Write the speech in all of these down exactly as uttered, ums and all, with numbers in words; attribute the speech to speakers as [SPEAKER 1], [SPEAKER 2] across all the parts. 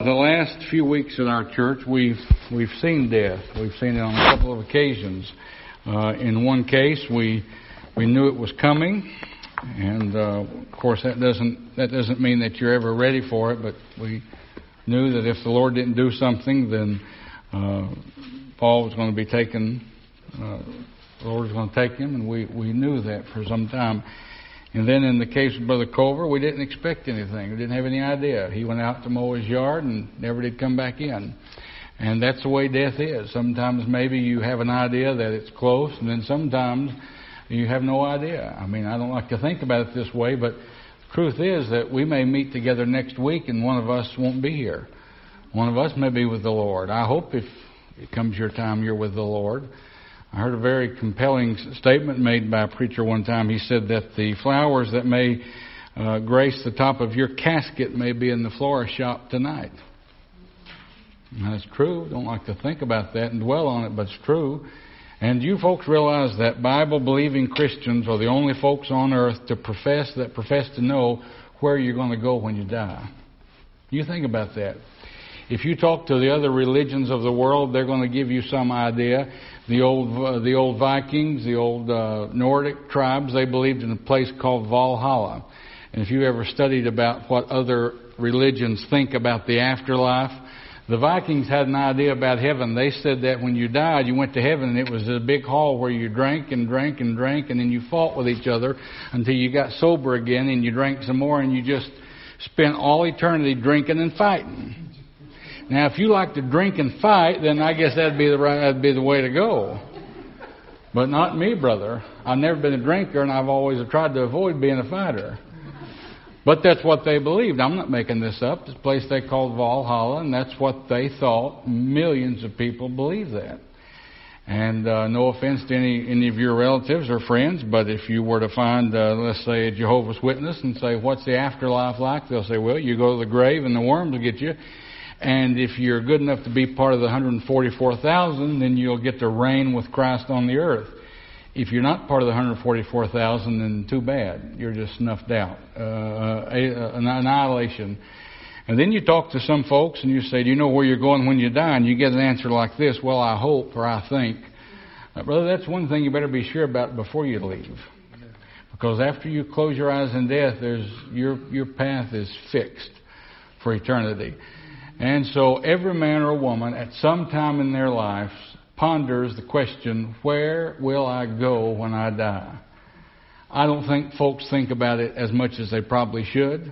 [SPEAKER 1] The last few weeks at our church, we've we've seen death. We've seen it on a couple of occasions. Uh, in one case, we we knew it was coming, and uh, of course that doesn't that doesn't mean that you're ever ready for it. But we knew that if the Lord didn't do something, then uh, Paul was going to be taken. Uh, the Lord was going to take him, and we we knew that for some time. And then in the case of Brother Culver, we didn't expect anything. We didn't have any idea. He went out to mow his yard and never did come back in. And that's the way death is. Sometimes maybe you have an idea that it's close, and then sometimes you have no idea. I mean, I don't like to think about it this way, but the truth is that we may meet together next week and one of us won't be here. One of us may be with the Lord. I hope if it comes your time you're with the Lord. I heard a very compelling statement made by a preacher one time. He said that the flowers that may uh, grace the top of your casket may be in the florist shop tonight. And that's true. Don't like to think about that and dwell on it, but it's true. And you folks realize that Bible-believing Christians are the only folks on earth to profess that profess to know where you're going to go when you die. You think about that. If you talk to the other religions of the world, they're going to give you some idea. The old uh, the old Vikings, the old uh, Nordic tribes, they believed in a place called Valhalla. And if you ever studied about what other religions think about the afterlife, the Vikings had an idea about heaven. They said that when you died, you went to heaven, and it was a big hall where you drank and drank and drank, and then you fought with each other until you got sober again, and you drank some more, and you just spent all eternity drinking and fighting. Now, if you like to drink and fight, then I guess that'd be the right, that'd be the way to go. But not me, brother. I've never been a drinker, and I've always tried to avoid being a fighter. But that's what they believed. I'm not making this up. It's a place they called Valhalla, and that's what they thought. Millions of people believe that. And uh, no offense to any any of your relatives or friends, but if you were to find, uh, let's say, a Jehovah's Witness and say, what's the afterlife like? They'll say, well, you go to the grave and the worms will get you. And if you're good enough to be part of the one hundred forty-four thousand, then you'll get to reign with Christ on the earth. If you're not part of the one hundred forty-four thousand, then too bad. You're just snuffed out. Uh, an annihilation. And then you talk to some folks and you say, do you know where you're going when you die? And you get an answer like this, well, I hope or I think. Uh, brother, that's one thing you better be sure about before you leave. Because after you close your eyes in death, there's your your path is fixed for eternity. And so every man or woman at some time in their lives ponders the question, where will I go when I die? I don't think folks think about it as much as they probably should.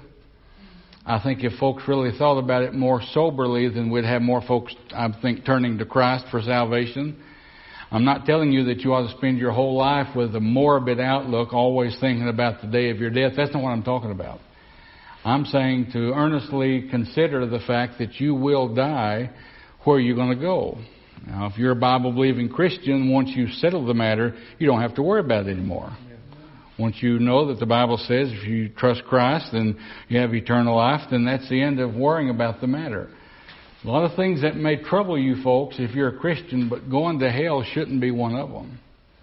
[SPEAKER 1] I think if folks really thought about it more soberly, then we'd have more folks, I think, turning to Christ for salvation. I'm not telling you that you ought to spend your whole life with a morbid outlook, always thinking about the day of your death. That's not what I'm talking about. I'm saying to earnestly consider the fact that you will die where you're going to go. Now, if you're a Bible-believing Christian, once you settle the matter, you don't have to worry about it anymore. Once you know that the Bible says if you trust Christ, then you have eternal life, then that's the end of worrying about the matter. A lot of things that may trouble you folks if you're a Christian, but going to hell shouldn't be one of them.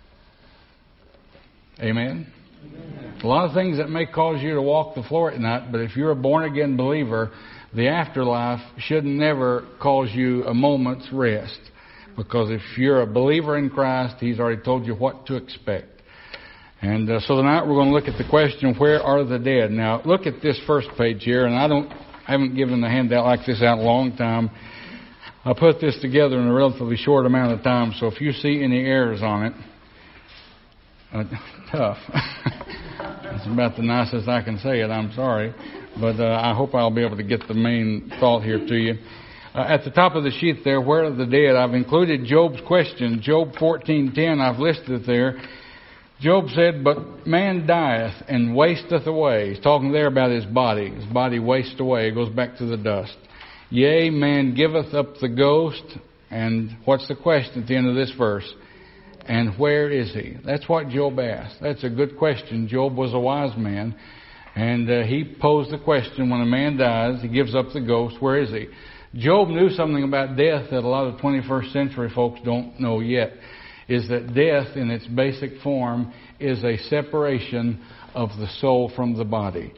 [SPEAKER 1] Amen? A lot of things that may cause you to walk the floor at night, but if you're a born-again believer, the afterlife should never cause you a moment's rest. Because if you're a believer in Christ, He's already told you what to expect. And uh, so tonight we're going to look at the question, where are the dead? Now, look at this first page here, and I don't I haven't given a handout like this out in a long time. I put this together in a relatively short amount of time, so if you see any errors on it, uh, tough. That's about the nicest I can say it. I'm sorry. But uh, I hope I'll be able to get the main thought here to you. Uh, at the top of the sheet there, where are the dead? I've included Job's question. Job fourteen ten, I've listed it there. Job said, but man dieth and wasteth away. He's talking there about his body. His body wastes away. It goes back to the dust. Yea, man giveth up the ghost. And what's the question at the end of this verse? And where is he? That's what Job asked. That's a good question. Job was a wise man. And uh, he posed the question, when a man dies, he gives up the ghost, where is he? Job knew something about death that a lot of twenty-first century folks don't know yet, is that death in its basic form is a separation of the soul from the body.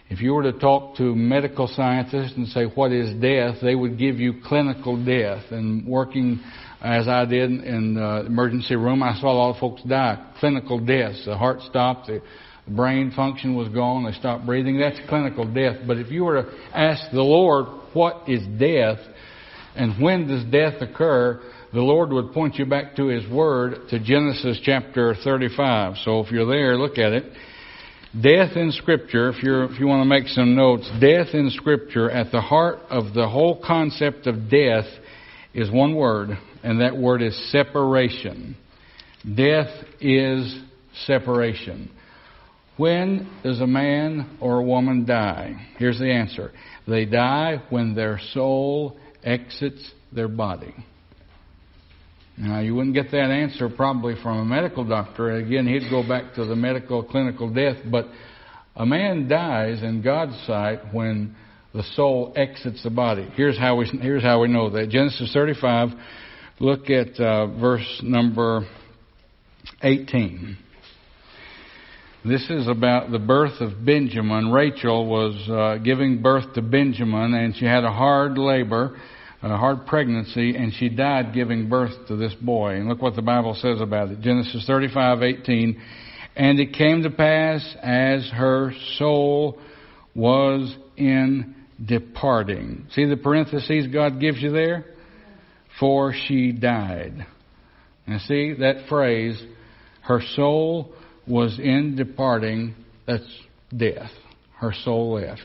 [SPEAKER 1] If you were to talk to medical scientists and say, what is death, they would give you clinical death. And working as I did in the emergency room, I saw a lot of folks die. Clinical deaths. The heart stopped, the brain function was gone, they stopped breathing. That's clinical death. But if you were to ask the Lord, what is death, and when does death occur, the Lord would point you back to His Word, to Genesis chapter thirty-five. So if you're there, look at it. Death in Scripture, if you're if you want to make some notes, death in Scripture, at the heart of the whole concept of death is one word, and that word is separation. Death is separation. When does a man or a woman die? Here's the answer. They die when their soul exits their body. Now, you wouldn't get that answer probably from a medical doctor. Again, he'd go back to the medical, clinical death. But a man dies in God's sight when the soul exits the body. Here's how we here's how we know that. Genesis thirty-five, look at uh, verse number eighteen. This is about the birth of Benjamin. Rachel was uh, giving birth to Benjamin, and she had a hard labor, a hard pregnancy, and she died giving birth to this boy. And look what the Bible says about it. Genesis thirty-five eighteen. And it came to pass as her soul was in departing. See the parentheses God gives you there? For she died. Now see that phrase, her soul was in departing, that's death. Her soul left.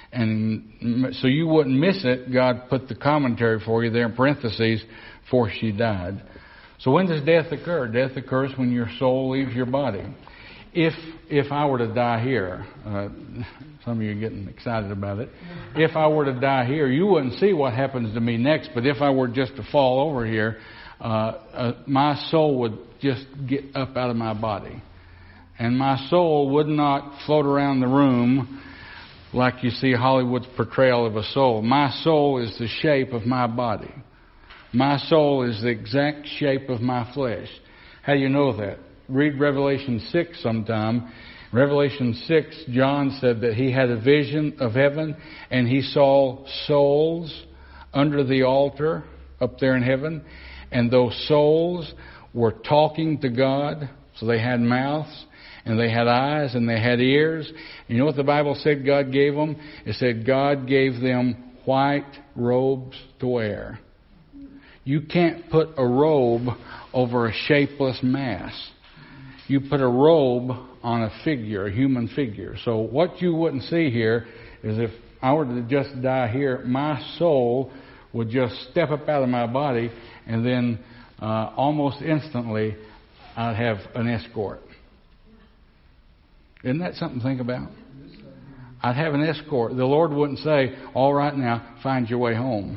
[SPEAKER 1] And so you wouldn't miss it, God put the commentary for you there in parentheses, for she died. So when does death occur? Death occurs when your soul leaves your body. If if I were to die here, uh, some of you are getting excited about it. If I were to die here, you wouldn't see what happens to me next, but if I were just to fall over here, uh, uh, my soul would just get up out of my body. And my soul would not float around the room like you see Hollywood's portrayal of a soul. My soul is the shape of my body. My soul is the exact shape of my flesh. How do you know that? Read Revelation six sometime. Revelation six, John said that he had a vision of heaven and he saw souls under the altar up there in heaven. And those souls were talking to God. So they had mouths. And they had eyes and they had ears. You know what the Bible said God gave them? It said God gave them white robes to wear. You can't put a robe over a shapeless mass. You put a robe on a figure, a human figure. So what you wouldn't see here is if I were to just die here, my soul would just step up out of my body and then uh, almost instantly I'd have an escort. Isn't that something to think about? I'd have an escort. The Lord wouldn't say, all right now, find your way home.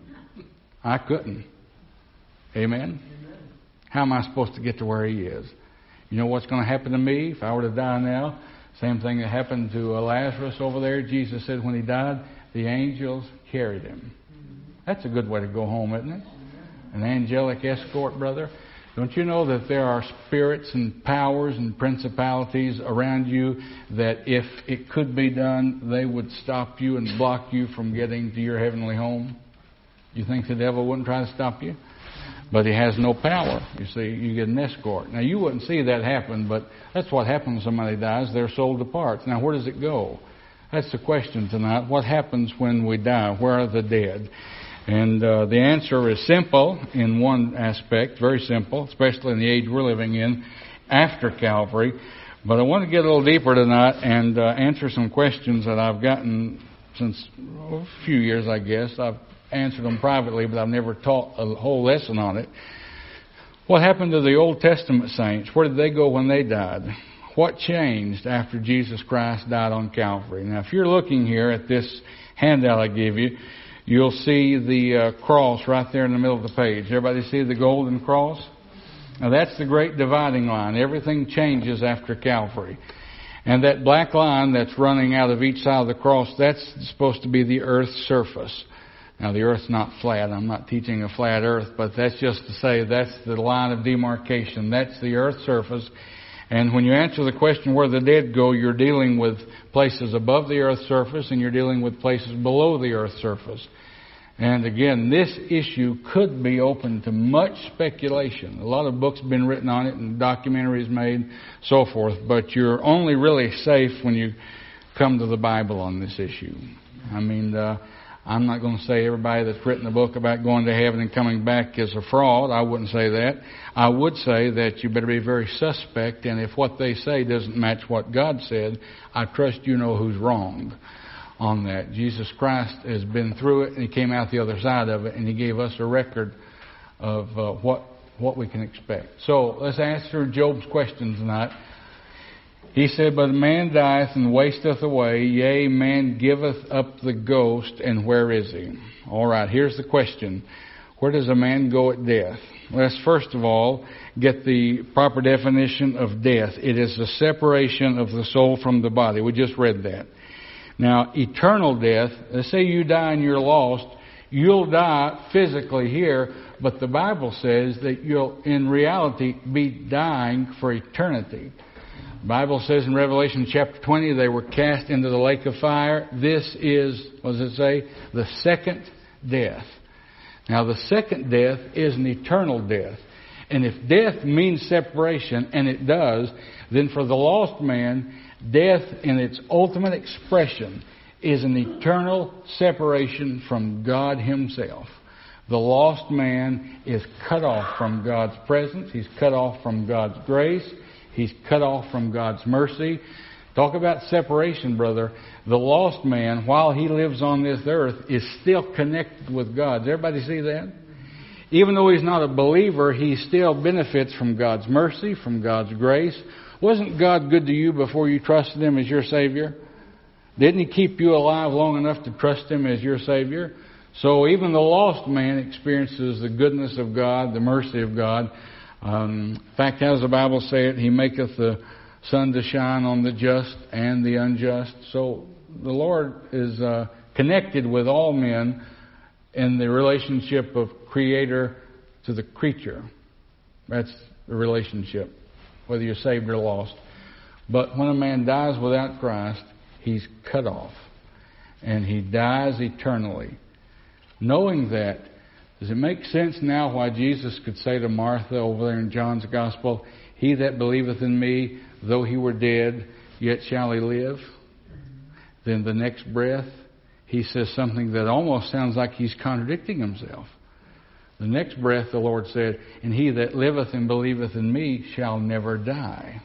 [SPEAKER 1] I couldn't. Amen? How am I supposed to get to where He is? You know what's going to happen to me if I were to die now? Same thing that happened to Lazarus over there. Jesus said when he died, the angels carried him. That's a good way to go home, isn't it? An angelic escort, brother. Don't you know that there are spirits and powers and principalities around you that if it could be done, they would stop you and block you from getting to your heavenly home? You think the devil wouldn't try to stop you? But he has no power. You see, you get an escort. Now, you wouldn't see that happen, but that's what happens when somebody dies. Their soul departs. Now, where does it go? That's the question tonight. What happens when we die? Where are the dead? And uh, the answer is simple in one aspect, very simple, especially in the age we're living in, after Calvary. But I want to get a little deeper tonight and uh, answer some questions that I've gotten since oh, a few years, I guess. I've answered them privately, but I've never taught a whole lesson on it. What happened to the Old Testament saints? Where did they go when they died? What changed after Jesus Christ died on Calvary? Now, if you're looking here at this handout I gave you, you'll see the uh, cross right there in the middle of the page. Everybody see the golden cross? Now that's the great dividing line. Everything changes after Calvary. And that black line that's running out of each side of the cross, that's supposed to be the earth's surface. Now the earth's not flat. I'm not teaching a flat earth, but that's just to say that's the line of demarcation. That's the earth's surface. And when you answer the question where the dead go, you're dealing with places above the earth's surface and you're dealing with places below the earth's surface. And again, this issue could be open to much speculation. A lot of books have been written on it and documentaries made, so forth. But you're only really safe when you come to the Bible on this issue. I mean, uh, I'm not going to say everybody that's written a book about going to heaven and coming back is a fraud. I wouldn't say that. I would say that you better be very suspect, and if what they say doesn't match what God said, I trust you know who's wrong on that. Jesus Christ has been through it, and He came out the other side of it, and He gave us a record of uh, what what we can expect. So let's answer Job's question tonight. He said, "But a man dieth and wasteth away, yea, man giveth up the ghost, and where is he?" All right, here's the question. Where does a man go at death? Let's first of all get the proper definition of death. It is the separation of the soul from the body. We just read that. Now, eternal death, let's say you die and you're lost, you'll die physically here, but the Bible says that you'll, in reality, be dying for eternity. The Bible says in Revelation chapter twenty, they were cast into the lake of fire. This is, what does it say? The second death. Now, the second death is an eternal death. And if death means separation, and it does, then for the lost man, death in its ultimate expression is an eternal separation from God Himself. The lost man is cut off from God's presence. He's cut off from God's grace. He's cut off from God's mercy. Talk about separation, brother. The lost man, while he lives on this earth, is still connected with God. Does everybody see that? Even though he's not a believer, he still benefits from God's mercy, from God's grace. Wasn't God good to you before you trusted Him as your Savior? Didn't He keep you alive long enough to trust Him as your Savior? So even the lost man experiences the goodness of God, the mercy of God. Um, in fact, how does the Bible say it? He maketh the sun to shine on the just and the unjust. So the Lord is uh, connected with all men in the relationship of Creator to the creature. That's the relationship, whether you're saved or lost. But when a man dies without Christ, he's cut off. And he dies eternally. Knowing that, does it make sense now why Jesus could say to Martha over there in John's Gospel, "He that believeth in me, though he were dead, yet shall he live"? Then the next breath, He says something that almost sounds like He's contradicting Himself. The next breath, the Lord said, "And he that liveth and believeth in me shall never die."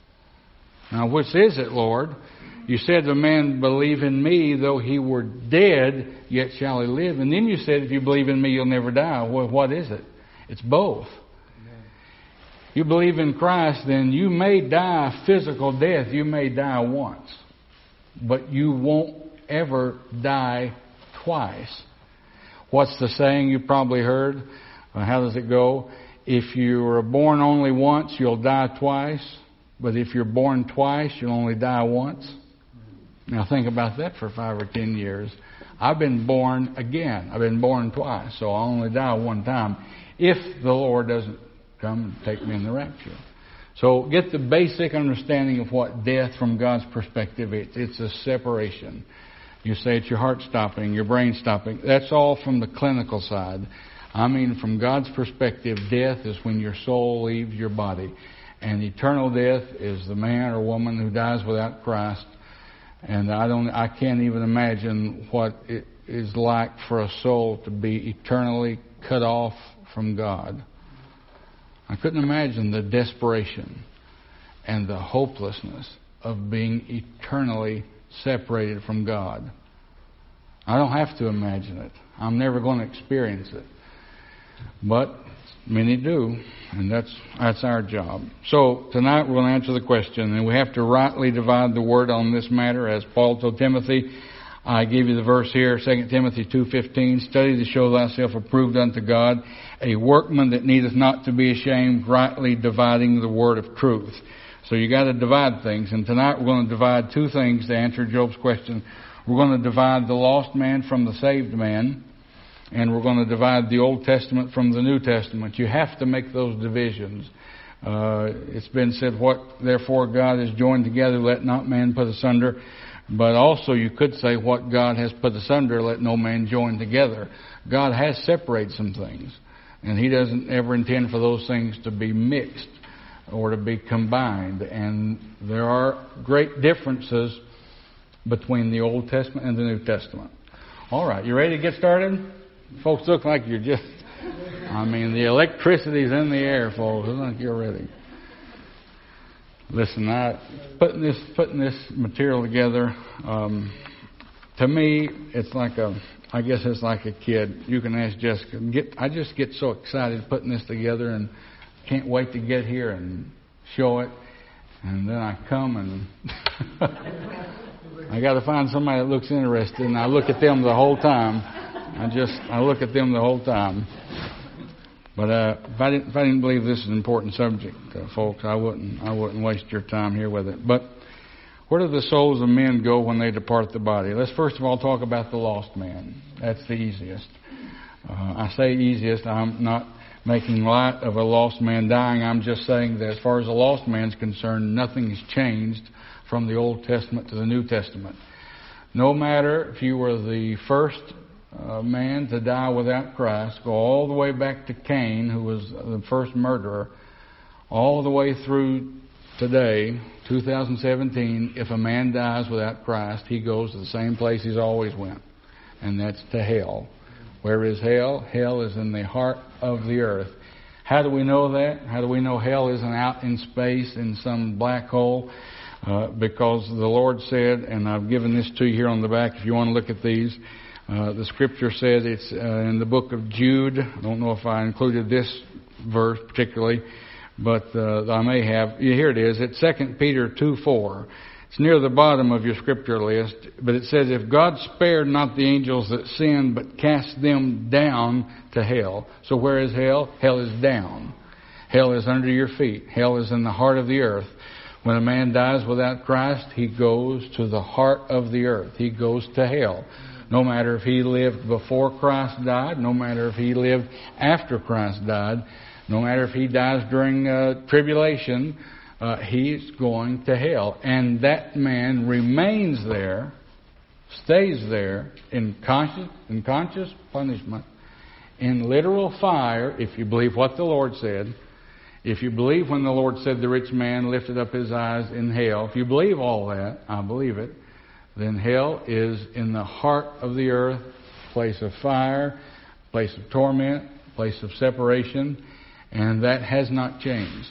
[SPEAKER 1] Now, which is it, Lord? You said the man believe in me, though he were dead, yet shall he live. And then you said, if you believe in me, you'll never die. Well, what is it? It's both. Amen. You believe in Christ, then you may die a physical death. You may die once. But you won't ever die twice. What's the saying you probably heard? Well, how does it go? If you are born only once, you'll die twice. But if you're born twice, you'll only die once. Now think about that for five or ten years. I've been born again. I've been born twice, so I'll only die one time if the Lord doesn't come and take me in the rapture. So get the basic understanding of what death from God's perspective is. It's a separation. You say it's your heart stopping, your brain stopping. That's all from the clinical side. I mean, from God's perspective, death is when your soul leaves your body. And eternal death is the man or woman who dies without Christ. And I don't, I can't even imagine what it is like for a soul to be eternally cut off from God. I couldn't imagine the desperation and the hopelessness of being eternally separated from God. I don't have to imagine it. I'm never going to experience it. But many do, and that's that's our job. So tonight we're going to answer the question, and we have to rightly divide the word on this matter, as Paul told Timothy. I gave you the verse here, Second Timothy two fifteen. Study to show thyself approved unto God, a workman that needeth not to be ashamed, rightly dividing the word of truth. So you got to divide things, and tonight we're going to divide two things to answer Job's question. We're going to divide the lost man from the saved man, and we're going to divide the Old Testament from the New Testament. You have to make those divisions. Uh, it's been said, what therefore God has joined together, let not man put asunder. But also you could say, what God has put asunder, let no man join together. God has separated some things, and He doesn't ever intend for those things to be mixed or to be combined. And there are great differences between the Old Testament and the New Testament. All right, you ready to get started? Folks look like you're just, I mean, the electricity's in the air, folks. Look like you're ready. Listen, I putting this putting this material together. Um, to me, it's like a. I guess it's like a kid. You can ask Jessica. Get. I just get so excited putting this together, and can't wait to get here and show it. And then I come and I got to find somebody that looks interested, and I look at them the whole time. I just I look at them the whole time. But uh, if I didn't, if I didn't believe this is an important subject, uh, folks, I wouldn't, I wouldn't waste your time here with it. But where do the souls of men go when they depart the body? Let's first of all talk about the lost man. That's the easiest. Uh, I say easiest. I'm not making light of a lost man dying. I'm just saying that as far as the lost man's concerned, nothing has changed from the Old Testament to the New Testament. No matter if you were the first Uh, man to die without Christ, go all the way back to Cain, who was the first murderer, all the way through today, two thousand seventeen, if a man dies without Christ, he goes to the same place he's always went, and that's to hell. Where is hell? Hell is in the heart of the earth. How do we know that? How do we know hell isn't out in space in some black hole? Uh, because the Lord said, and I've given this to you here on the back if you want to look at these, Uh, the scripture says it's uh, in the book of Jude. I don't know if I included this verse particularly, but uh, I may have. Yeah, here it is. It's Second Peter two four. It's near the bottom of your scripture list, but it says, if God spared not the angels that sinned, but cast them down to hell. So where is hell? Hell is down. Hell is under your feet. Hell is in the heart of the earth. When a man dies without Christ, he goes to the heart of the earth. He goes to hell. No matter if he lived before Christ died, no matter if he lived after Christ died, no matter if he dies during uh, tribulation, uh, he's going to hell. And that man remains there, stays there in conscious, in conscious punishment, in literal fire, if you believe what the Lord said. If you believe when the Lord said the rich man lifted up his eyes in hell, if you believe all that, I believe it, then hell is in the heart of the earth, place of fire, place of torment, place of separation, and that has not changed.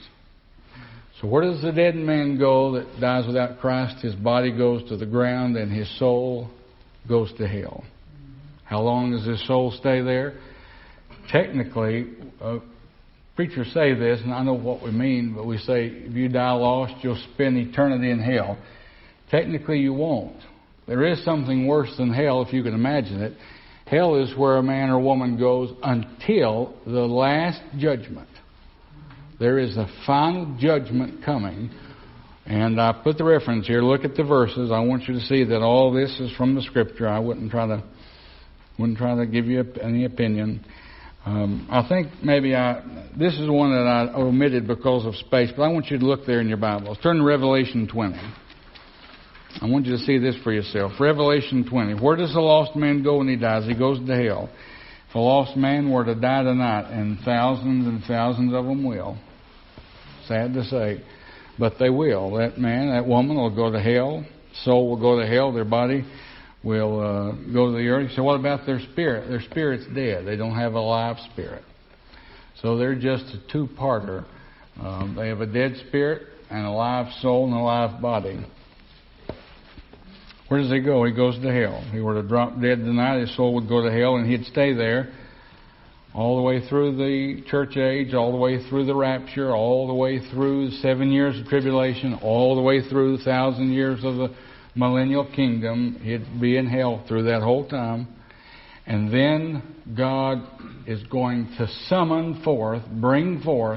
[SPEAKER 1] So where does the dead man go that dies without Christ? His body goes to the ground and his soul goes to hell. How long does his soul stay there? Technically, uh, preachers say this, and I know what we mean, but we say if you die lost, you'll spend eternity in hell. Technically, you won't. There is something worse than hell, if you can imagine it. Hell is where a man or woman goes until the last judgment. There is a final judgment coming. And I put the reference here. Look at the verses. I want you to see that all this is from the Scripture. I wouldn't try to wouldn't try to give you any opinion. Um, I think maybe I this is one that I omitted because of space, but I want you to look there in your Bibles. Turn to Revelation twenty. I want you to see this for yourself. Revelation twenty. Where does the lost man go when he dies? He goes to hell. If a lost man were to die tonight, and thousands and thousands of them will, sad to say, but they will. That man, that woman will go to hell. Soul will go to hell. Their body will uh, go to the earth. So what about their spirit? Their spirit's dead. They don't have a live spirit. So they're just a two-parter. Um, they have a dead spirit and a live soul and a live body. Where does he go? He goes to hell. If he were to drop dead tonight, his soul would go to hell, and he'd stay there all the way through the church age, all the way through the rapture, all the way through the seven years of tribulation, all the way through the thousand years of the millennial kingdom. He'd be in hell through that whole time. And then God is going to summon forth, bring forth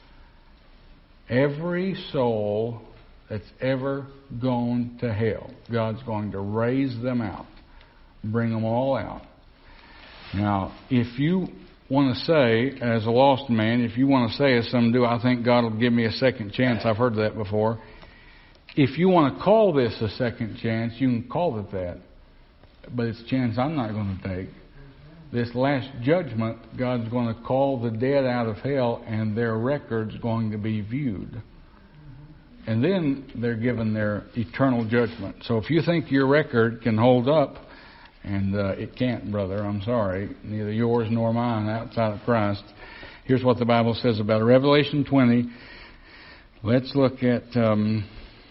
[SPEAKER 1] every soul that's ever gone to hell. God's going to raise them out, bring them all out. Now, if you want to say, as a lost man, if you want to say, as some do, I think God will give me a second chance. I've heard that before. If you want to call this a second chance, you can call it that. But it's a chance I'm not going to take. This last judgment, God's going to call the dead out of hell, and their record's going to be viewed. And then they're given their eternal judgment. So if you think your record can hold up, and uh, it can't, brother, I'm sorry, neither yours nor mine outside of Christ. Here's what the Bible says about it. Revelation twenty. Let's look at, um,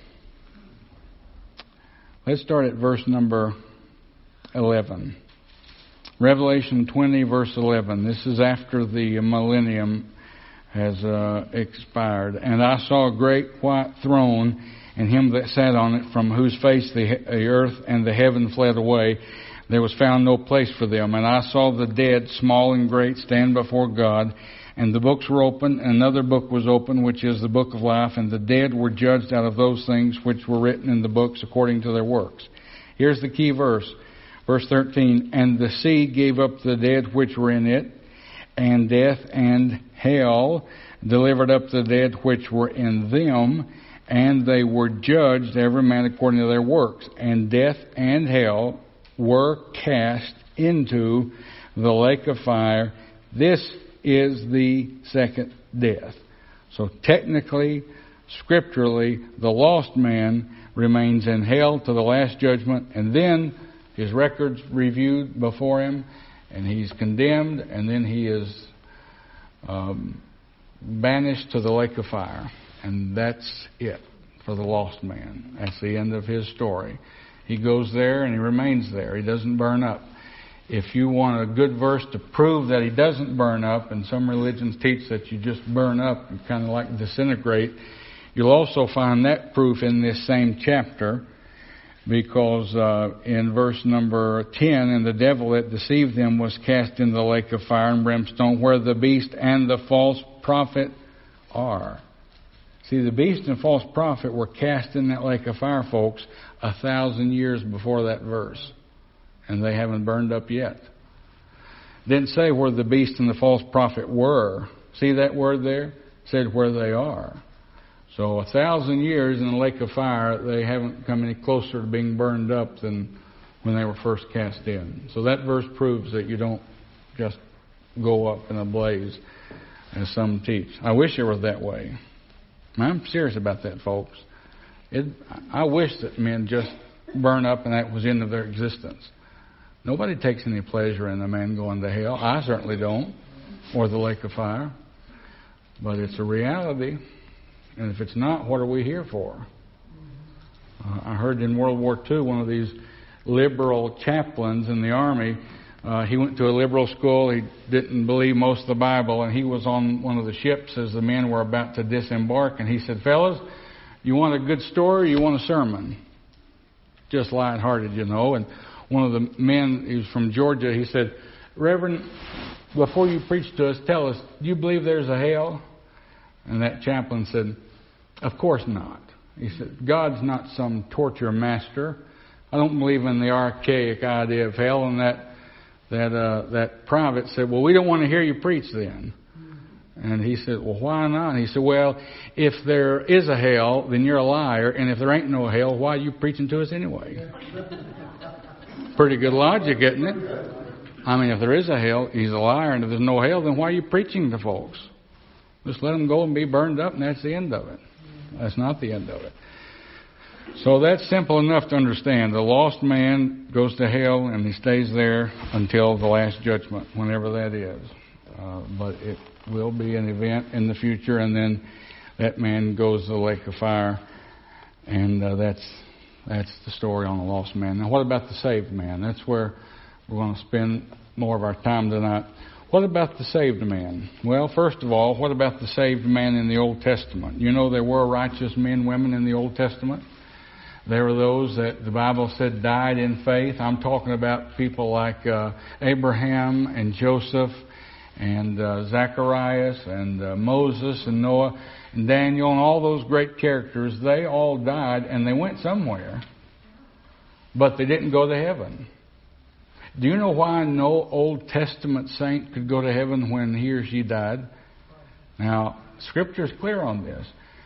[SPEAKER 1] let's start at verse number eleven. Revelation twenty, verse eleven. This is after the millennium has uh, expired. And I saw a great white throne, and him that sat on it, from whose face the, the earth and the heaven fled away. There was found no place for them. And I saw the dead, small and great, stand before God. And the books were opened, and another book was opened, which is the book of life. And the dead were judged out of those things which were written in the books according to their works. Here's the key verse. Verse thirteen. And the sea gave up the dead which were in it, and death and hell delivered up the dead which were in them, and they were judged, every man according to their works. And death and hell were cast into the lake of fire. This is the second death. So technically, scripturally, the lost man remains in hell to the last judgment, and then his record's reviewed before him, and he's condemned, and then he is um, banished to the lake of fire. And that's it for the lost man. That's the end of his story. He goes there and he remains there. He doesn't burn up. If you want a good verse to prove that he doesn't burn up, and some religions teach that you just burn up, you kind of like disintegrate, you'll also find that proof in this same chapter. Because uh, in verse number ten, and the devil that deceived them was cast into the lake of fire and brimstone, where the beast and the false prophet are. See, the beast and false prophet were cast in that lake of fire, folks, a thousand years before that verse. And they haven't burned up yet. Didn't say where the beast and the false prophet were. See that word there? It said where they are. So a thousand years in the lake of fire, they haven't come any closer to being burned up than when they were first cast in. So that verse proves that you don't just go up in a blaze, as some teach. I wish it were that way. I'm serious about that, folks. It, I wish that men just burn up and that was the end of their existence. Nobody takes any pleasure in a man going to hell. I certainly don't, or the lake of fire. But it's a reality. And if it's not, what are we here for? Uh, I heard in World War Two, one of these liberal chaplains in the Army, uh, he went to a liberal school. He didn't believe most of the Bible, and he was on one of the ships as the men were about to disembark. And he said, fellas, you want a good story or you want a sermon? Just lighthearted, you know. And one of the men, he was from Georgia, he said, Reverend, before you preach to us, tell us, do you believe there's a hell? And that chaplain said, of course not. He said, God's not some torture master. I don't believe in the archaic idea of hell. And that that uh, that private said, well, we don't want to hear you preach then. And he said, well, why not? And he said, well, if there is a hell, then you're a liar. And if there ain't no hell, why are you preaching to us anyway? Pretty good logic, isn't it? I mean, if there is a hell, he's a liar. And if there's no hell, then why are you preaching to folks? Just let them go and be burned up, and that's the end of it. That's not the end of it. So that's simple enough to understand. The lost man goes to hell, and he stays there until the last judgment, whenever that is. Uh, but it will be an event in the future, and then that man goes to the lake of fire, and uh, that's that's the story on the lost man. Now, what about the saved man? That's where we're going to spend more of our time tonight. What about the saved man? Well, first of all, what about the saved man in the Old Testament? You know there were righteous men, women in the Old Testament. There were those that the Bible said died in faith. I'm talking about people like uh, Abraham and Joseph and uh, Zacharias and uh, Moses and Noah and Daniel and all those great characters. They all died and they went somewhere, but they didn't go to heaven. Do you know why no Old Testament saint could go to heaven when he or she died? Now, Scripture is clear on this.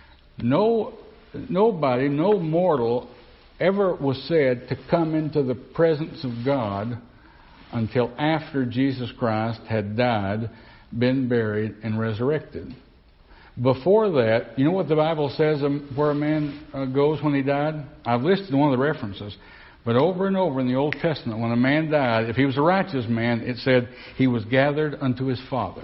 [SPEAKER 1] No, nobody, no mortal ever was said to come into the presence of God until after Jesus Christ had died, been buried, and resurrected. Before that, you know what the Bible says where a man goes when he died? I've listed one of the references. But over and over in the Old Testament, when a man died, if he was a righteous man, it said he was gathered unto his fathers.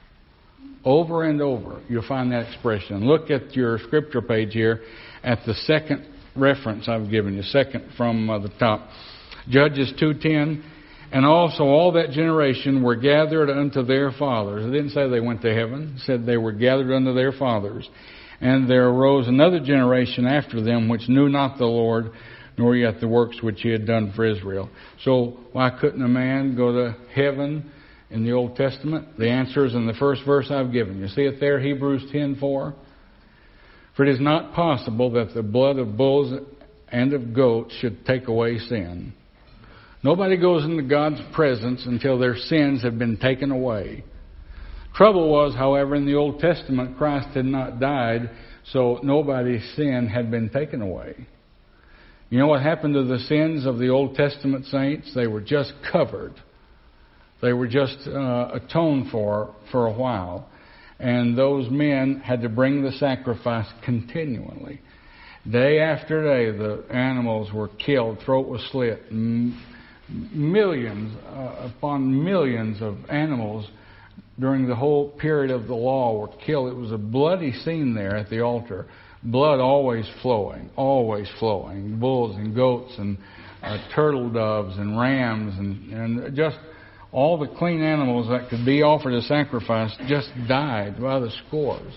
[SPEAKER 1] Over and over, you'll find that expression. Look at your scripture page here at the second reference I've given you, second from uh, the top. Judges two ten, and also all that generation were gathered unto their fathers. It didn't say they went to heaven. It said they were gathered unto their fathers. And there arose another generation after them which knew not the Lord, nor yet the works which he had done for Israel. So why couldn't a man go to heaven in the Old Testament? The answer is in the first verse I've given you. See it there, Hebrews ten four. For it is not possible that the blood of bulls and of goats should take away sin. Nobody goes into God's presence until their sins have been taken away. Trouble was, however, in the Old Testament, Christ had not died, so nobody's sin had been taken away. You know what happened to the sins of the Old Testament saints? They were just covered. They were just uh, atoned for for a while. And those men had to bring the sacrifice continually. Day after day, the animals were killed, throat was slit. M- millions uh, upon millions of animals during the whole period of the law were killed. It was a bloody scene there at the altar. Blood always flowing, always flowing. Bulls and goats and uh, turtle doves and rams and, and just all the clean animals that could be offered as sacrifice just died by the scores.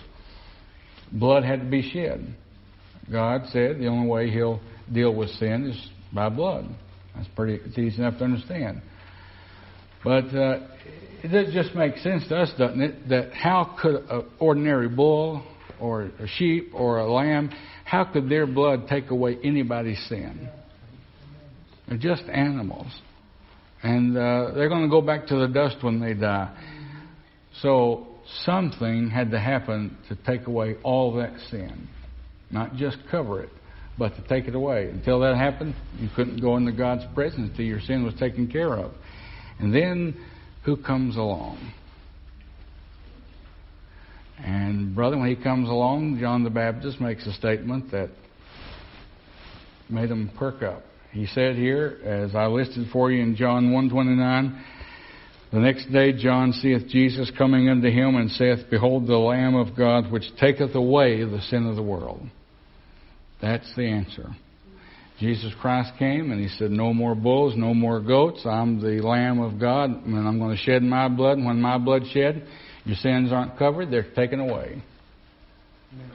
[SPEAKER 1] Blood had to be shed. God said the only way he'll deal with sin is by blood. That's pretty it's easy enough to understand. But uh, it just makes sense to us, doesn't it, that how could an ordinary bull or a sheep or a lamb, how could their blood take away anybody's sin? They're just animals. And uh, they're going to go back to the dust when they die. So something had to happen to take away all that sin. Not just cover it, but to take it away. Until that happened, you couldn't go into God's presence until your sin was taken care of. And then, who comes along? And brother, when he comes along, John the Baptist makes a statement that made him perk up. He said here, as I listed for you in John one twenty-nine, the next day John seeth Jesus coming unto him, and saith, Behold the Lamb of God, which taketh away the sin of the world. That's the answer. Jesus Christ came and he said, no more bulls, no more goats. I'm the Lamb of God, and I'm going to shed my blood. And when my blood's shed, your sins aren't covered, they're taken away. Amen.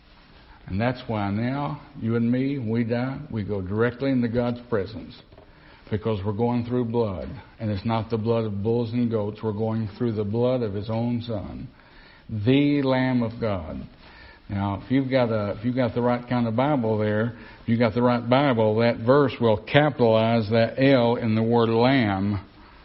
[SPEAKER 1] And that's why now, you and me, we die, we go directly into God's presence. Because we're going through blood. And it's not the blood of bulls and goats. We're going through the blood of His own Son. The Lamb of God. Now, if you've got a, if you've got the right kind of Bible there, if you've got the right Bible, that verse will capitalize that L in the word Lamb.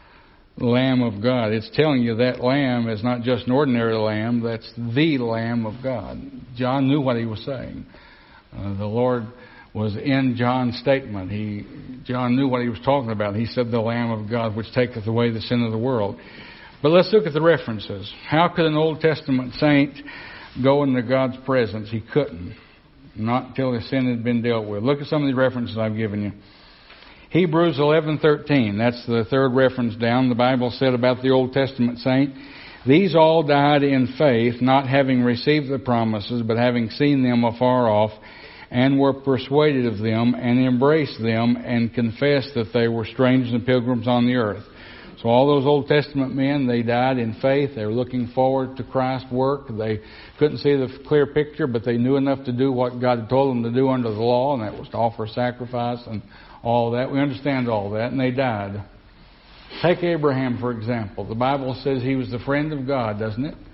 [SPEAKER 1] Lamb of God. It's telling you that lamb is not just an ordinary lamb, that's the Lamb of God. John knew what he was saying. Uh, the Lord was in John's statement. He, John knew what he was talking about. He said, the Lamb of God which taketh away the sin of the world. But let's look at the references. How could an Old Testament saint go into God's presence? He couldn't. Not until his sin had been dealt with. Look at some of the references I've given you. Hebrews eleven thirteen, that's the third reference down. The Bible said about the Old Testament saint, these all died in faith, not having received the promises, but having seen them afar off, and were persuaded of them, and embraced them, and confessed that they were strangers and pilgrims on the earth. So all those Old Testament men, they died in faith. They were looking forward to Christ's work. They couldn't see the clear picture, but they knew enough to do what God had told them to do under the law, and that was to offer sacrifice and all that. We understand all that, and they died. Take Abraham, for example. The Bible says he was the friend of God, doesn't it?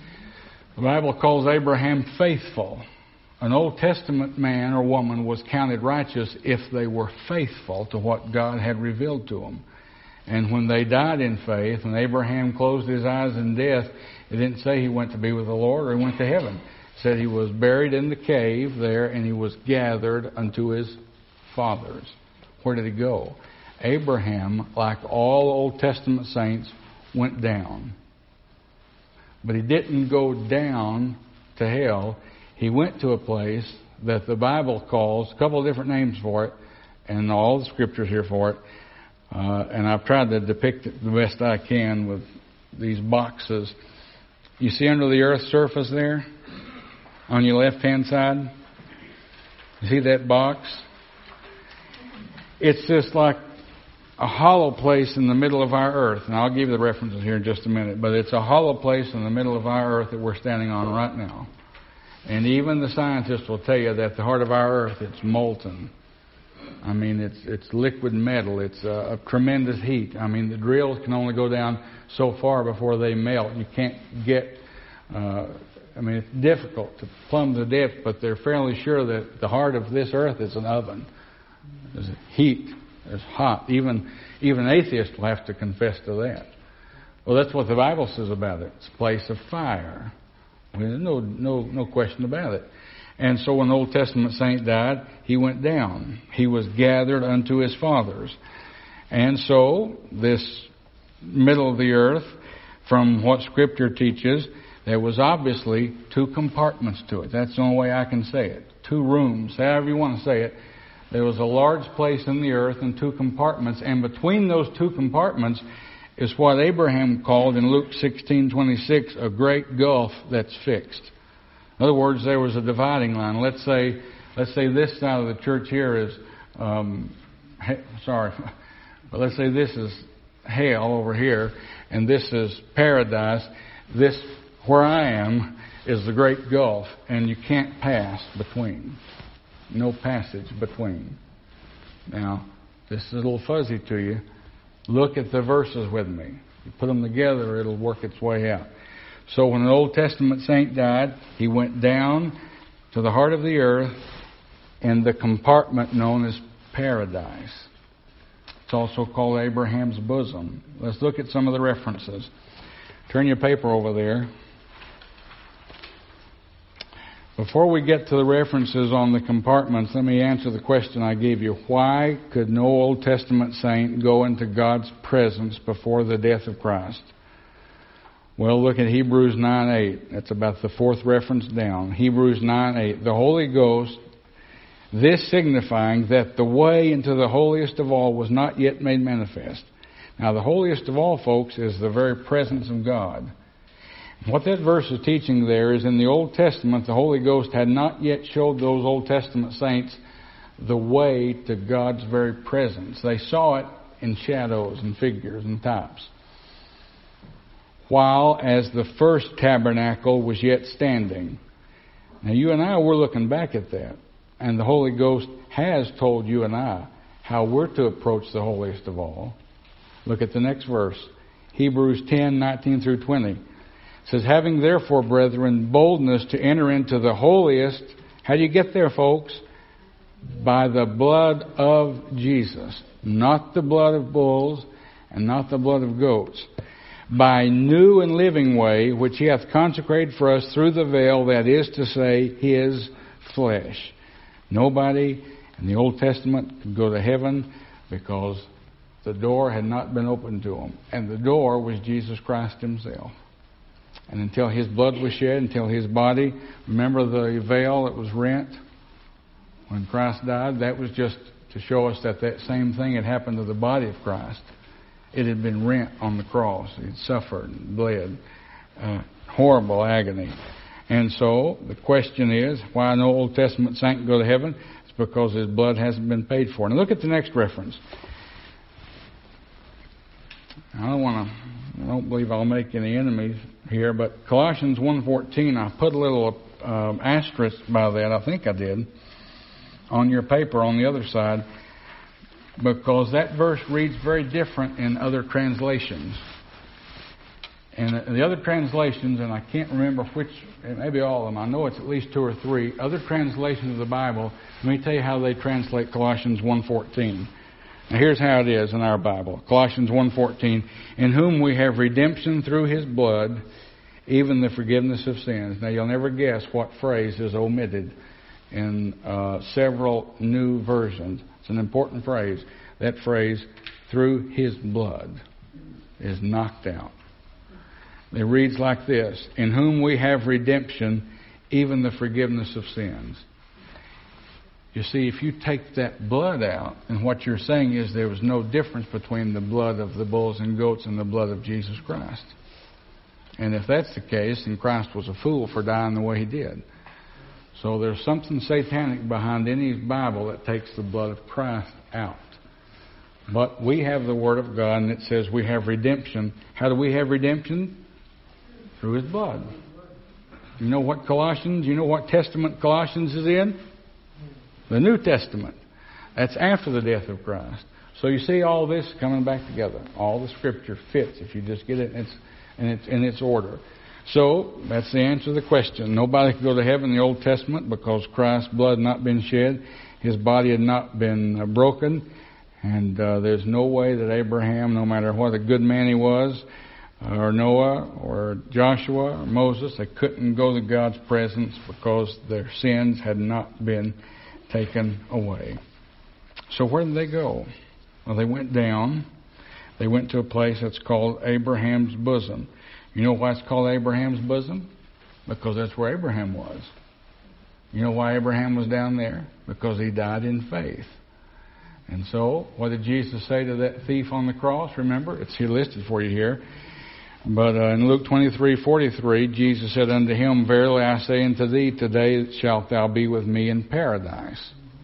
[SPEAKER 1] The Bible calls Abraham faithful. An Old Testament man or woman was counted righteous if they were faithful to what God had revealed to them. And when they died in faith, and Abraham closed his eyes in death, it didn't say he went to be with the Lord or he went to heaven. It said he was buried in the cave there, and he was gathered unto his fathers. Where did he go? Abraham, like all Old Testament saints, went down. But he didn't go down to hell. He went to a place that the Bible calls, a couple of different names for it, and all the scriptures here for it. Uh, and I've tried to depict it the best I can with these boxes. You see under the earth's surface there, on your left-hand side? You see that box? It's just like a hollow place in the middle of our earth. And I'll give you the references here in just a minute. But it's a hollow place in the middle of our earth that we're standing on right now. And even the scientists will tell you that the heart of our earth, it's molten. I mean, it's it's liquid metal. It's a, a tremendous heat. I mean, the drills can only go down so far before they melt. You can't get... Uh, I mean, it's difficult to plumb the depth, but they're fairly sure that the heart of this earth is an oven. There's heat. There's hot. Even even atheists will have to confess to that. Well, that's what the Bible says about it. It's a place of fire. I mean, there's no no no question about it. And so when the Old Testament saint died, he went down. He was gathered unto his fathers. And so this middle of the earth, from what Scripture teaches, there was obviously two compartments to it. That's the only way I can say it. Two rooms, however you want to say it. There was a large place in the earth and two compartments. And between those two compartments is what Abraham called in Luke sixteen twenty-six a great gulf that's fixed. In other words, there was a dividing line. Let's say, let's say this side of the church here is, um, he, sorry, but let's say this is hell over here, and this is paradise. This, where I am, is the great gulf, and you can't pass between. No passage between. Now, this is a little fuzzy to you. Look at the verses with me. You put them together, it'll work its way out. So when an Old Testament saint died, he went down to the heart of the earth in the compartment known as paradise. It's also called Abraham's bosom. Let's look at some of the references. Turn your paper over there. Before we get to the references on the compartments, let me answer the question I gave you. Why could no Old Testament saint go into God's presence before the death of Christ? Well, look at Hebrews nine eight. That's about the fourth reference down. Hebrews nine eight. The Holy Ghost, this signifying that the way into the holiest of all was not yet made manifest. Now, the holiest of all, folks, is the very presence of God. What that verse is teaching there is in the Old Testament, the Holy Ghost had not yet showed those Old Testament saints the way to God's very presence. They saw it in shadows and figures and types. While as the first tabernacle was yet standing. Now you and I, we're looking back at that. And the Holy Ghost has told you and I how we're to approach the holiest of all. Look at the next verse. Hebrews ten nineteen through twenty. It says, having therefore, brethren, boldness to enter into the holiest. How do you get there, folks? By the blood of Jesus. Not the blood of bulls and not the blood of goats. By new and living way, which he hath consecrated for us through the veil, that is to say, his flesh. Nobody in the Old Testament could go to heaven because the door had not been opened to them. And the door was Jesus Christ himself. And until his blood was shed, until his body, remember the veil that was rent when Christ died? That was just to show us that that same thing had happened to the body of Christ. It had been rent on the cross. He had suffered and bled. Uh, horrible agony. And so the question is, why no Old Testament saint can go to heaven? It's because his blood hasn't been paid for. Now look at the next reference. I don't want to. I don't believe I'll make any enemies here, but Colossians one fourteen. I put a little um, asterisk by that. I think I did on your paper on the other side. Because that verse reads very different in other translations. And the other translations, and I can't remember which, maybe all of them, I know it's at least two or three, other translations of the Bible, let me tell you how they translate Colossians one fourteen. Now here's how it is in our Bible. Colossians one fourteen, in whom we have redemption through His blood, even the forgiveness of sins. Now you'll never guess what phrase is omitted in uh, several new versions. It's an important phrase. That phrase, through His blood, is knocked out. It reads like this, in whom we have redemption, even the forgiveness of sins. You see, if you take that blood out, and what you're saying is there was no difference between the blood of the bulls and goats and the blood of Jesus Christ. And if that's the case, then Christ was a fool for dying the way He did. So there's something satanic behind any Bible that takes the blood of Christ out. But we have the Word of God, and it says we have redemption. How do we have redemption? Through His blood. You know what Colossians, you know what Testament Colossians is in? The New Testament. That's after the death of Christ. So you see all this coming back together. All the Scripture fits if you just get it in its, in its, in its order. So that's the answer to the question. Nobody could go to heaven in the Old Testament because Christ's blood had not been shed. His body had not been uh, broken. And uh, there's no way that Abraham, no matter what a good man he was, or Noah, or Joshua, or Moses, they couldn't go to God's presence because their sins had not been taken away. So where did they go? Well, they went down. They went to a place that's called Abraham's bosom. You know why it's called Abraham's bosom? Because that's where Abraham was. You know why Abraham was down there? Because he died in faith. And so, what did Jesus say to that thief on the cross? Remember, it's here listed for you here. But uh, in Luke twenty-three forty-three, Jesus said unto him, verily I say unto thee, today shalt thou be with me in paradise.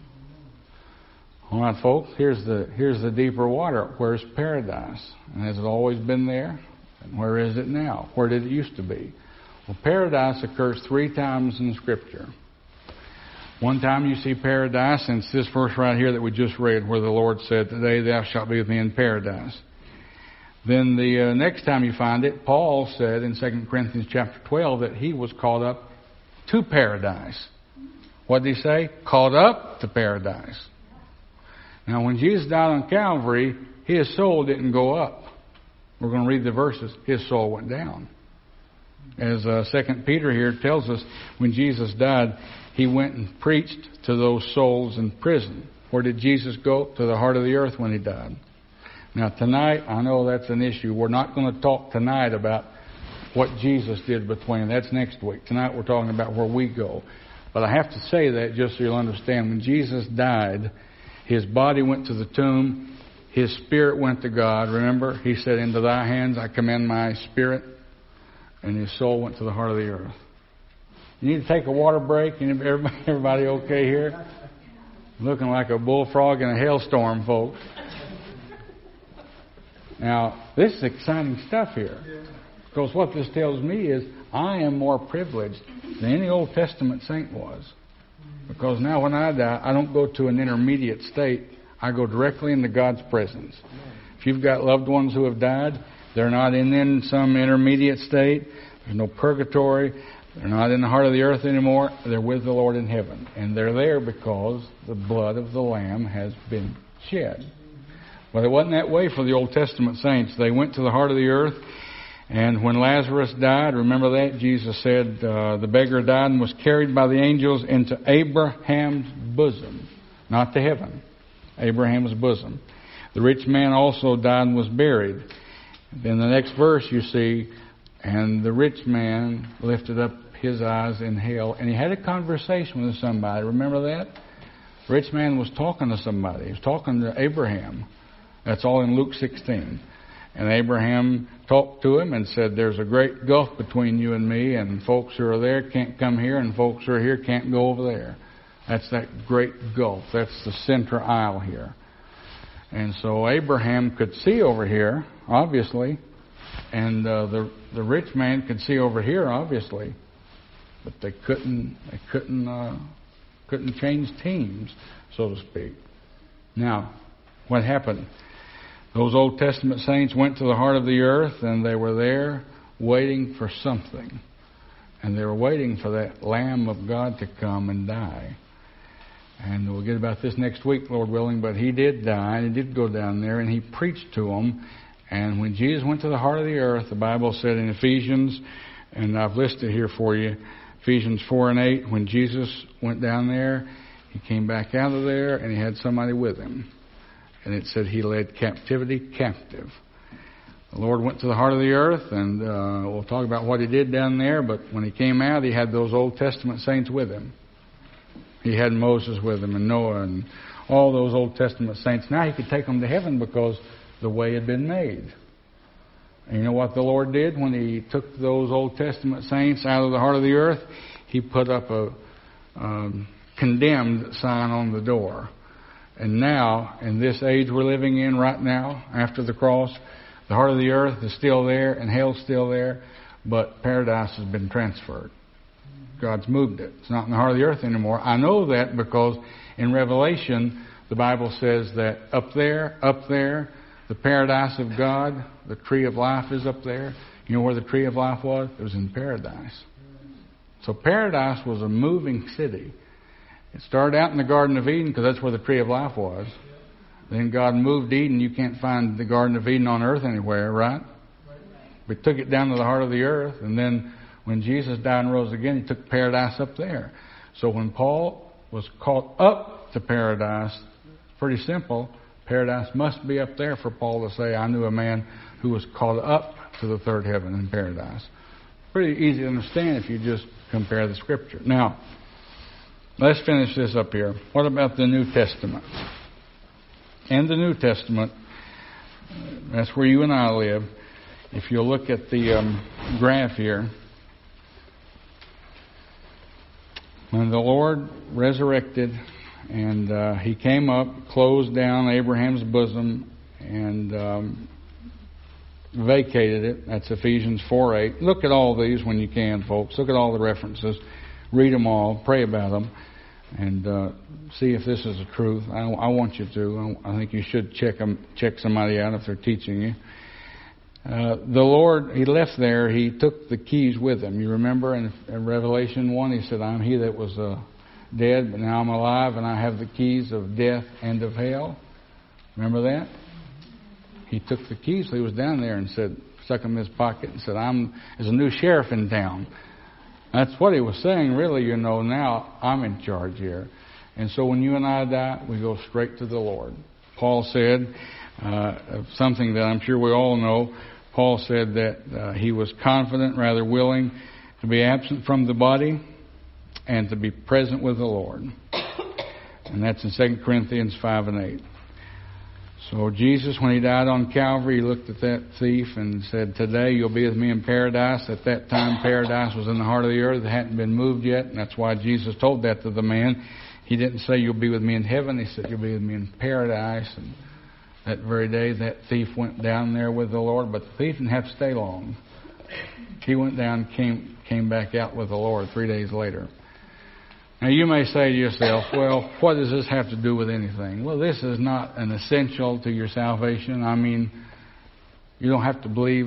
[SPEAKER 1] All right, folks, here's the here's the deeper water. Where's paradise? And has it always been there? And where is it now? Where did it used to be? Well, paradise occurs three times in Scripture. One time you see paradise, and it's this verse right here that we just read, where the Lord said, today thou shalt be with me in paradise. Then the uh, next time you find it, Paul said in Second Corinthians chapter twelve that he was caught up to paradise. What did he say? Caught up to paradise. Now, when Jesus died on Calvary, His soul didn't go up. We're going to read the verses. His soul went down. As uh, Second Peter here tells us, when Jesus died, He went and preached to those souls in prison. Where did Jesus go? To the heart of the earth when He died. Now tonight, I know that's an issue. We're not going to talk tonight about what Jesus did between. That's next week. Tonight we're talking about where we go. But I have to say that just so you'll understand. When Jesus died, His body went to the tomb. His spirit went to God. Remember, He said, into Thy hands I commend my spirit. And His soul went to the heart of the earth. You need to take a water break. Everybody, everybody okay here? Looking like a bullfrog in a hailstorm, folks. Now, this is exciting stuff here. Because what this tells me is I am more privileged than any Old Testament saint was. Because now when I die, I don't go to an intermediate state. I go directly into God's presence. If you've got loved ones who have died, they're not in, in some intermediate state. There's no purgatory. They're not in the heart of the earth anymore. They're with the Lord in heaven. And they're there because the blood of the Lamb has been shed. But it wasn't that way for the Old Testament saints. They went to the heart of the earth. And when Lazarus died, remember that? Jesus said uh, the beggar died and was carried by the angels into Abraham's bosom. Not to heaven. Abraham's bosom. The rich man also died and was buried. Then the next verse you see, and the rich man lifted up his eyes in hell, and he had a conversation with somebody. Remember that? The rich man was talking to somebody. He was talking to Abraham. That's all in Luke sixteen. And Abraham talked to him and said, there's a great gulf between you and me, and folks who are there can't come here, and folks who are here can't go over there. That's that great gulf. That's the center aisle here. And so Abraham could see over here, obviously, and uh, the the rich man could see over here, obviously, but they couldn't they couldn't uh, couldn't change teams, so to speak. Now, what happened? Those Old Testament saints went to the heart of the earth, and they were there waiting for something, and they were waiting for that Lamb of God to come and die. And we'll get about this next week, Lord willing, but he did die, and he did go down there, and he preached to them. And when Jesus went to the heart of the earth, the Bible said in Ephesians, and I've listed here for you, Ephesians four and eight, when Jesus went down there, he came back out of there, and he had somebody with him. And it said he led captivity captive. The Lord went to the heart of the earth, and uh, we'll talk about what he did down there, but when he came out, he had those Old Testament saints with him. He had Moses with him, and Noah, and all those Old Testament saints. Now he could take them to heaven because the way had been made. And you know what the Lord did when he took those Old Testament saints out of the heart of the earth? He put up a um, condemned sign on the door. And now, in this age we're living in right now, after the cross, the heart of the earth is still there and hell's still there, but paradise has been transferred. God's moved it. It's not in the heart of the earth anymore. I know that because in Revelation, the Bible says that up there, up there, the paradise of God, the tree of life is up there. You know where the tree of life was? It was in paradise. So paradise was a moving city. It started out in the Garden of Eden because that's where the tree of life was. Then God moved Eden. You can't find the Garden of Eden on earth anywhere, right? We took it down to the heart of the earth, and then when Jesus died and rose again, he took paradise up there. So when Paul was caught up to paradise, pretty simple, paradise must be up there for Paul to say, I knew a man who was caught up to the third heaven in paradise. Pretty easy to understand if you just compare the Scripture. Now, let's finish this up here. What about the New Testament? In the New Testament, that's where you and I live. If you look at the um, graph here, when the Lord resurrected and uh, he came up, closed down Abraham's bosom, and um, vacated it. That's Ephesians four eight. Look at all these when you can, folks. Look at all the references. Read them all. Pray about them. And uh, see if this is the truth. I, I want you to. I, I think you should check them, check somebody out if they're teaching you. Uh, the Lord, he left there. He took the keys with him. You remember in, in Revelation one, he said, I'm he that was uh, dead, but now I'm alive, and I have the keys of death and of hell. Remember that? He took the keys. He was down there and said, stuck them in his pocket and said, I'm there's a new sheriff in town. That's what he was saying, really, you know, now I'm in charge here. And so when you and I die, we go straight to the Lord. Paul said, uh, something that I'm sure we all know, Paul said that uh, he was confident, rather willing, to be absent from the body and to be present with the Lord. And that's in Second Corinthians five and eight. So Jesus, when he died on Calvary, he looked at that thief and said, today you'll be with me in paradise. At that time, paradise was in the heart of the earth. It hadn't been moved yet. And that's why Jesus told that to the man. He didn't say you'll be with me in heaven. He said you'll be with me in paradise. And that very day, that thief went down there with the Lord. But the thief didn't have to stay long. He went down, came came back out with the Lord three days later. Now, you may say to yourself, well, what does this have to do with anything? Well, this is not an essential to your salvation. I mean, you don't have to believe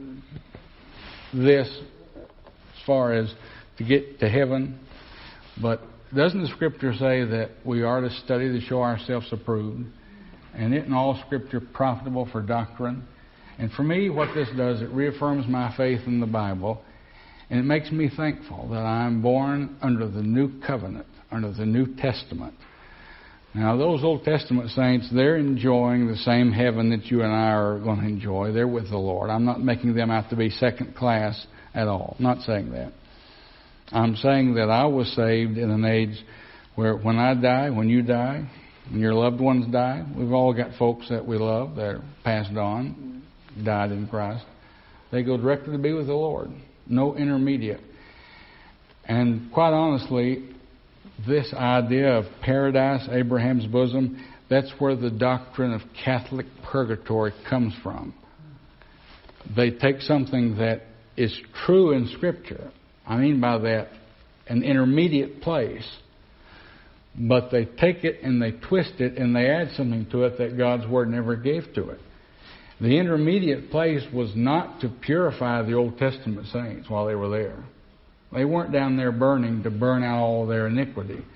[SPEAKER 1] this as far as to get to heaven. But doesn't the Scripture say that we are to study to show ourselves approved? And isn't all Scripture profitable for doctrine? And for me, what this does, it reaffirms my faith in the Bible. And it makes me thankful that I'm born under the new covenant, under the New Testament. Now, those Old Testament saints, they're enjoying the same heaven that you and I are going to enjoy. They're with the Lord. I'm not making them out to be second class at all. I'm not saying that. I'm saying that I was saved in an age where when I die, when you die, when your loved ones die, we've all got folks that we love that are passed on, died in Christ. They go directly to be with the Lord. No intermediate. And quite honestly, this idea of paradise, Abraham's bosom, that's where the doctrine of Catholic purgatory comes from. They take something that is true in Scripture. I mean by that, an intermediate place. But they take it and they twist it and they add something to it that God's Word never gave to it. The intermediate place was not to purify the Old Testament saints while they were there. They weren't down there burning to burn out all their iniquity.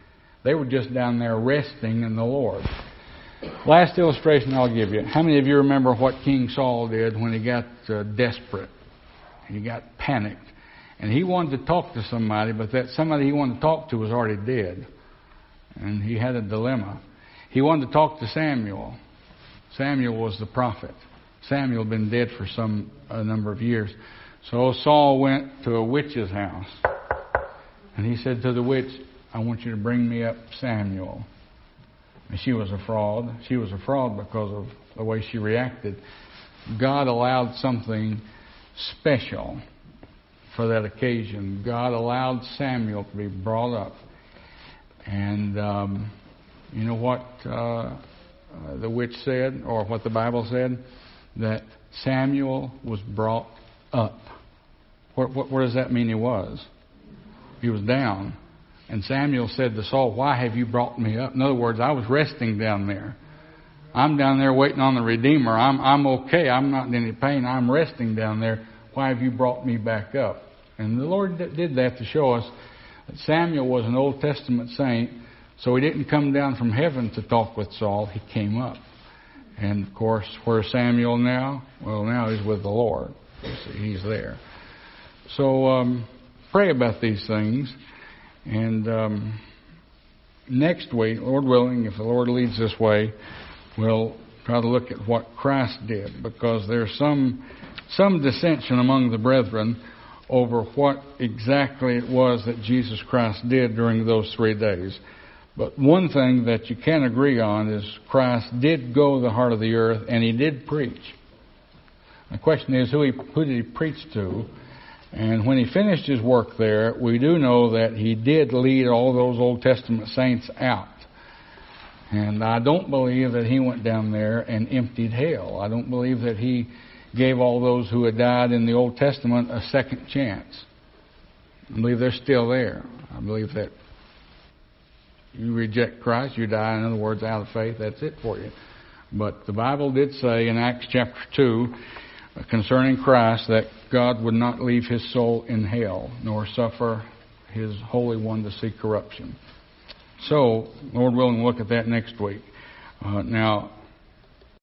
[SPEAKER 1] They were just down there resting in the Lord. Last illustration I'll give you. How many of you remember what King Saul did when he got uh, desperate? He got panicked. And he wanted to talk to somebody, but that somebody he wanted to talk to was already dead. And he had a dilemma. He wanted to talk to Samuel. Samuel was the prophet. Samuel had been dead for some a number of years. So Saul went to a witch's house. And he said to the witch, I want you to bring me up Samuel. And she was a fraud. She was a fraud because of the way she reacted. God allowed something special for that occasion. God allowed Samuel to be brought up. And um, you know what uh, uh, the witch said, or what the Bible said? That Samuel was brought up. What, what, what does that mean he was? He was down. And Samuel said to Saul, why have you brought me up? In other words, I was resting down there. I'm down there waiting on the Redeemer. I'm I'm okay. I'm not in any pain. I'm resting down there. Why have you brought me back up? And the Lord did that to show us that Samuel was an Old Testament saint, so he didn't come down from heaven to talk with Saul. He came up. And, of course, where's Samuel now? Well, now he's with the Lord. He's there. So um, pray about these things. And um, next week, Lord willing, if the Lord leads this way, we'll try to look at what Christ did, because there's some some dissension among the brethren over what exactly it was that Jesus Christ did during those three days. But one thing that you can agree on is Christ did go to the heart of the earth, and he did preach. The question is, who, he, who did he preach to? And when he finished his work there, we do know that he did lead all those Old Testament saints out. And I don't believe that he went down there and emptied hell. I don't believe that he gave all those who had died in the Old Testament a second chance. I believe they're still there. I believe that you reject Christ, you die, in other words, out of faith, that's it for you. But the Bible did say in Acts chapter two, concerning Christ, that God would not leave his soul in hell, nor suffer his Holy One to see corruption. So, Lord willing, we'll look at that next week. Uh, now,